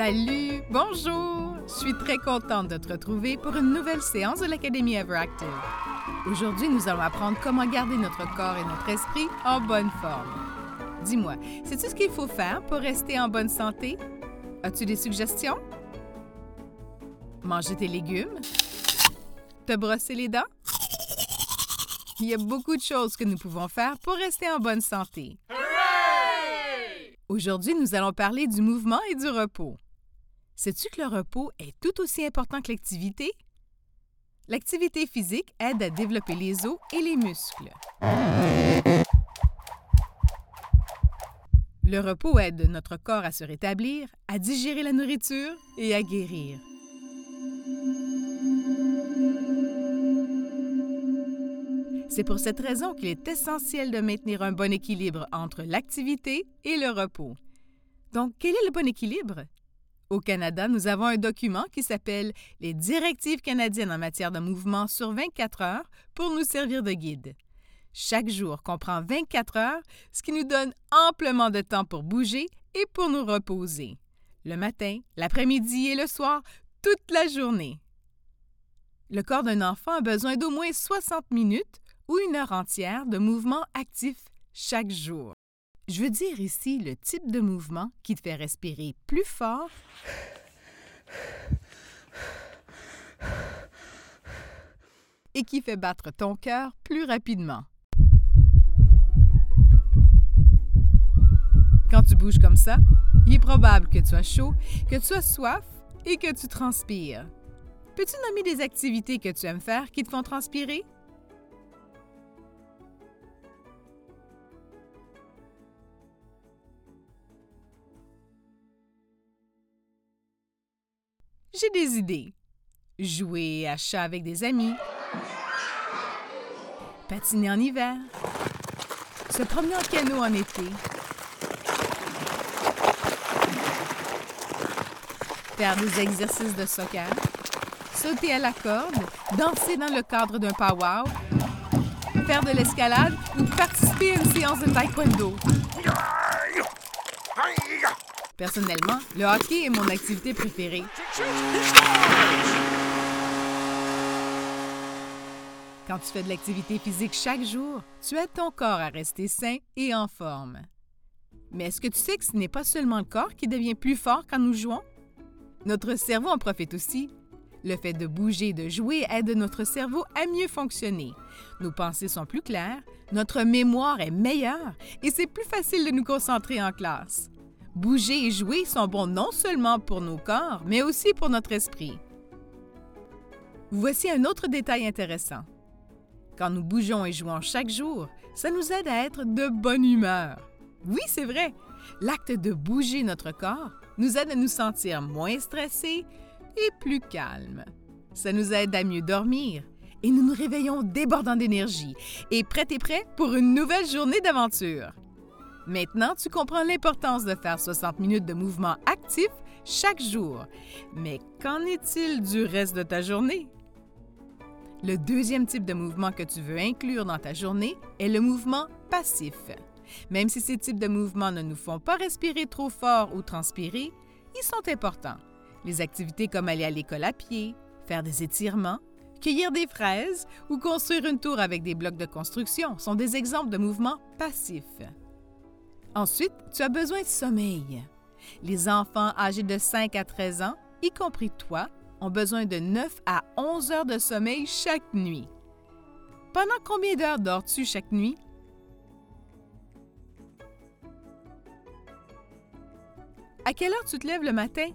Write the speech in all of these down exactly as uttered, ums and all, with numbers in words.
Salut, bonjour! Je suis très contente de te retrouver pour une nouvelle séance de l'Académie Everactive. Aujourd'hui, nous allons apprendre comment garder notre corps et notre esprit en bonne forme. Dis-moi, sais-tu ce qu'il faut faire pour rester en bonne santé? As-tu des suggestions? Manger tes légumes? Te brosser les dents? Il y a beaucoup de choses que nous pouvons faire pour rester en bonne santé. Aujourd'hui, nous allons parler du mouvement et du repos. Sais-tu que le repos est tout aussi important que l'activité? L'activité physique aide à développer les os et les muscles. Le repos aide notre corps à se rétablir, à digérer la nourriture et à guérir. C'est pour cette raison qu'il est essentiel de maintenir un bon équilibre entre l'activité et le repos. Donc, quel est le bon équilibre? Au Canada, nous avons un document qui s'appelle « Les directives canadiennes en matière de mouvement sur vingt-quatre heures » pour nous servir de guide. Chaque jour comprend vingt-quatre heures, ce qui nous donne amplement de temps pour bouger et pour nous reposer. Le matin, l'après-midi et le soir, toute la journée. Le corps d'un enfant a besoin d'au moins soixante minutes ou une heure entière de mouvement actif chaque jour. Je veux dire ici le type de mouvement qui te fait respirer plus fort et qui fait battre ton cœur plus rapidement. Quand tu bouges comme ça, il est probable que tu as chaud, que tu as soif et que tu transpires. Peux-tu nommer des activités que tu aimes faire qui te font transpirer? J'ai des idées. Jouer à chat avec des amis, patiner en hiver, se promener en canot en été, faire des exercices de soccer, sauter à la corde, danser dans le cadre d'un pow-wow, faire de l'escalade ou participer à une séance de taekwondo. Personnellement, le hockey est mon activité préférée. Quand tu fais de l'activité physique chaque jour, tu aides ton corps à rester sain et en forme. Mais est-ce que tu sais que ce n'est pas seulement le corps qui devient plus fort quand nous jouons? Notre cerveau en profite aussi. Le fait de bouger et de jouer aide notre cerveau à mieux fonctionner. Nos pensées sont plus claires, notre mémoire est meilleure et c'est plus facile de nous concentrer en classe. Bouger et jouer sont bons non seulement pour nos corps, mais aussi pour notre esprit. Voici un autre détail intéressant. Quand nous bougeons et jouons chaque jour, ça nous aide à être de bonne humeur. Oui, c'est vrai, l'acte de bouger notre corps nous aide à nous sentir moins stressés et plus calmes. Ça nous aide à mieux dormir et nous nous réveillons débordants d'énergie et prêts et prêts pour une nouvelle journée d'aventure. Maintenant, tu comprends l'importance de faire soixante minutes de mouvement actif chaque jour. Mais qu'en est-il du reste de ta journée? Le deuxième type de mouvement que tu veux inclure dans ta journée est le mouvement passif. Même si ces types de mouvements ne nous font pas respirer trop fort ou transpirer, ils sont importants. Les activités comme aller à l'école à pied, faire des étirements, cueillir des fraises ou construire une tour avec des blocs de construction sont des exemples de mouvements passifs. Ensuite, tu as besoin de sommeil. Les enfants âgés de cinq à treize ans, y compris toi, ont besoin de neuf à onze heures de sommeil chaque nuit. Pendant combien d'heures dors-tu chaque nuit? À quelle heure tu te lèves le matin?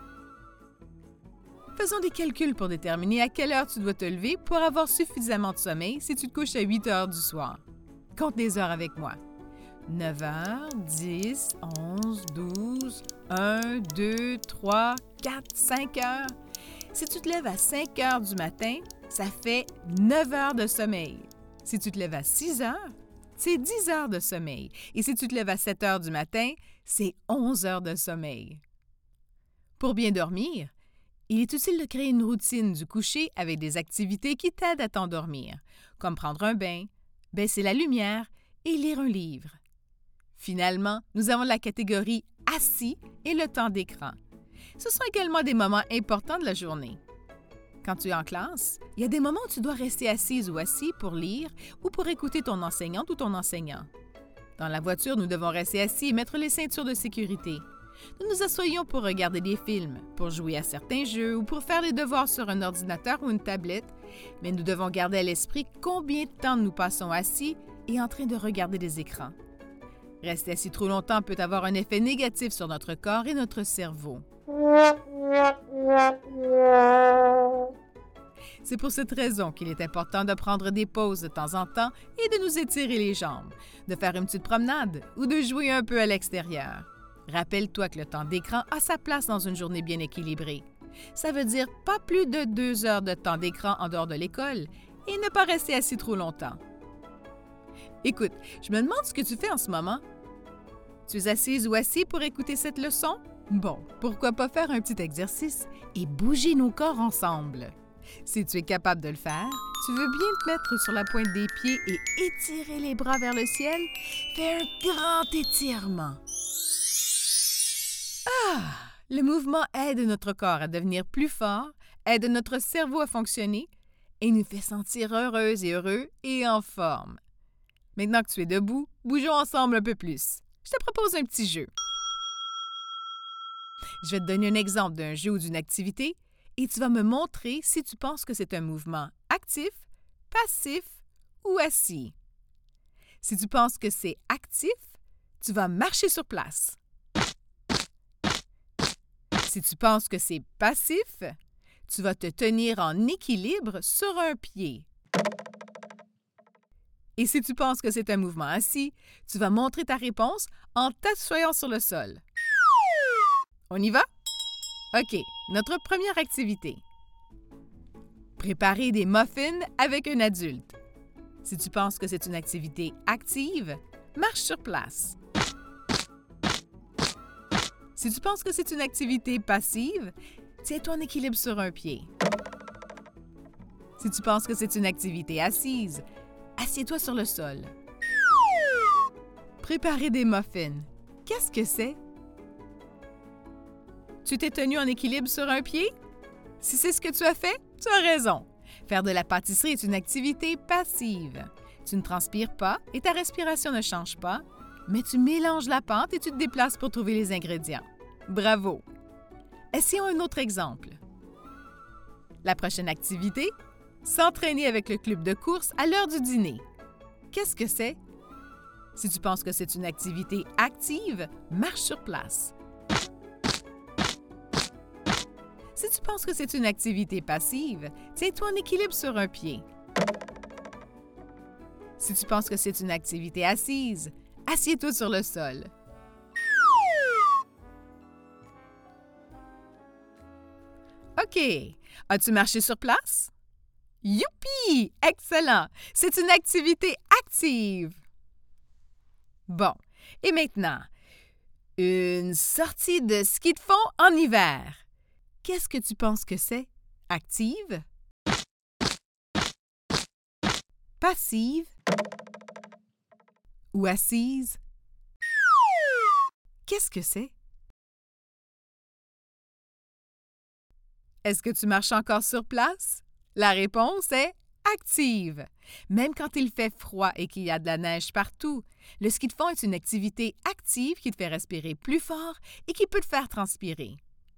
Faisons des calculs pour déterminer à quelle heure tu dois te lever pour avoir suffisamment de sommeil si tu te couches à huit heures du soir. Compte les heures avec moi. neuf heures, dix, onze, douze, un, deux, trois, quatre, cinq heures. Si tu te lèves à cinq heures du matin, ça fait neuf heures de sommeil. Si tu te lèves à six heures, c'est dix heures de sommeil. Et si tu te lèves à sept heures du matin, c'est onze heures de sommeil. Pour bien dormir, il est utile de créer une routine du coucher avec des activités qui t'aident à t'endormir, comme prendre un bain, baisser la lumière et lire un livre. Finalement, nous avons la catégorie assis et le temps d'écran. Ce sont également des moments importants de la journée. Quand tu es en classe, il y a des moments où tu dois rester assise ou assis pour lire ou pour écouter ton enseignante ou ton enseignant. Dans la voiture, nous devons rester assis et mettre les ceintures de sécurité. Nous nous asseyons pour regarder des films, pour jouer à certains jeux ou pour faire des devoirs sur un ordinateur ou une tablette, mais nous devons garder à l'esprit combien de temps nous passons assis et en train de regarder des écrans. Rester assis trop longtemps peut avoir un effet négatif sur notre corps et notre cerveau. C'est pour cette raison qu'il est important de prendre des pauses de temps en temps et de nous étirer les jambes, de faire une petite promenade ou de jouer un peu à l'extérieur. Rappelle-toi que le temps d'écran a sa place dans une journée bien équilibrée. Ça veut dire pas plus de deux heures de temps d'écran en dehors de l'école et ne pas rester assis trop longtemps. Écoute, je me demande ce que tu fais en ce moment. Tu es assise ou assis pour écouter cette leçon? Bon, pourquoi pas faire un petit exercice et bouger nos corps ensemble? Si tu es capable de le faire, tu veux bien te mettre sur la pointe des pieds et étirer les bras vers le ciel? Fais un grand étirement. Ah! Le mouvement aide notre corps à devenir plus fort, aide notre cerveau à fonctionner et nous fait sentir heureuses et heureux et en forme. Maintenant que tu es debout, bougeons ensemble un peu plus. Je te propose un petit jeu. Je vais te donner un exemple d'un jeu ou d'une activité et tu vas me montrer si tu penses que c'est un mouvement actif, passif ou assis. Si tu penses que c'est actif, tu vas marcher sur place. Si tu penses que c'est passif, tu vas te tenir en équilibre sur un pied. Et si tu penses que c'est un mouvement assis, tu vas montrer ta réponse en t'assoyant sur le sol. On y va? OK, notre première activité. Préparer des muffins avec un adulte. Si tu penses que c'est une activité active, marche sur place. Si tu penses que c'est une activité passive, tiens-toi en équilibre sur un pied. Si tu penses que c'est une activité assise, assieds-toi sur le sol. Préparer des muffins. Qu'est-ce que c'est? Tu t'es tenu en équilibre sur un pied? Si c'est ce que tu as fait, tu as raison. Faire de la pâtisserie est une activité passive. Tu ne transpires pas et ta respiration ne change pas, mais tu mélanges la pâte et tu te déplaces pour trouver les ingrédients. Bravo! Essayons un autre exemple. La prochaine activité, s'entraîner avec le club de course à l'heure du dîner. Qu'est-ce que c'est? Si tu penses que c'est une activité active, marche sur place. Si tu penses que c'est une activité passive, tiens-toi en équilibre sur un pied. Si tu penses que c'est une activité assise, assieds-toi sur le sol. OK. As-tu marché sur place? Youpi! Excellent! C'est une activité active. Bon. Et maintenant, une sortie de ski de fond en hiver. Qu'est-ce que tu penses que c'est? Active? Passive? Ou assise? Qu'est-ce que c'est? Est-ce que tu marches encore sur place? La réponse est active. Même quand il fait froid et qu'il y a de la neige partout, le ski de fond est une activité active qui te fait respirer plus fort et qui peut te faire transpirer.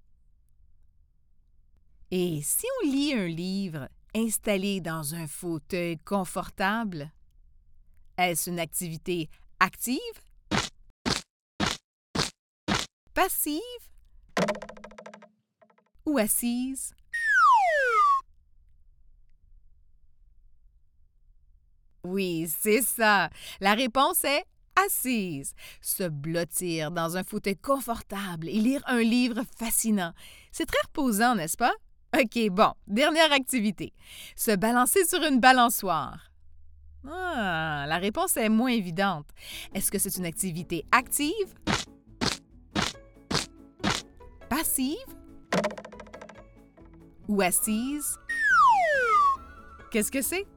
Et si on lit un livre installé dans un fauteuil confortable, est-ce une activité active? Passive? Ou assise? Oui, c'est ça. La réponse est assise. Se blottir dans un fauteuil confortable et lire un livre fascinant. C'est très reposant, n'est-ce pas? OK, bon, dernière activité. Se balancer sur une balançoire. Ah, la réponse est moins évidente. Est-ce que c'est une activité active? Passive? Ou assise? Qu'est-ce que c'est?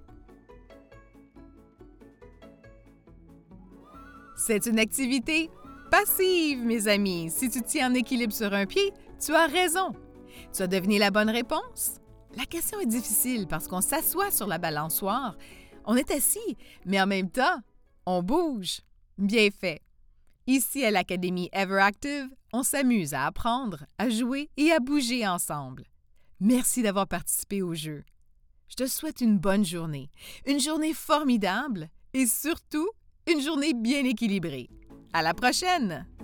C'est une activité passive, mes amis. Si tu tiens en équilibre sur un pied, Tu as raison. Tu as deviné la bonne réponse? La question est difficile parce qu'on s'assoit sur la balançoire. On est assis, mais en même temps, on bouge. Bien fait. Ici, à l'Académie Everactive, on s'amuse à apprendre, à jouer et à bouger ensemble. Merci d'avoir participé au jeu. Je te souhaite une bonne journée, une journée formidable et surtout, une journée bien équilibrée. À la prochaine!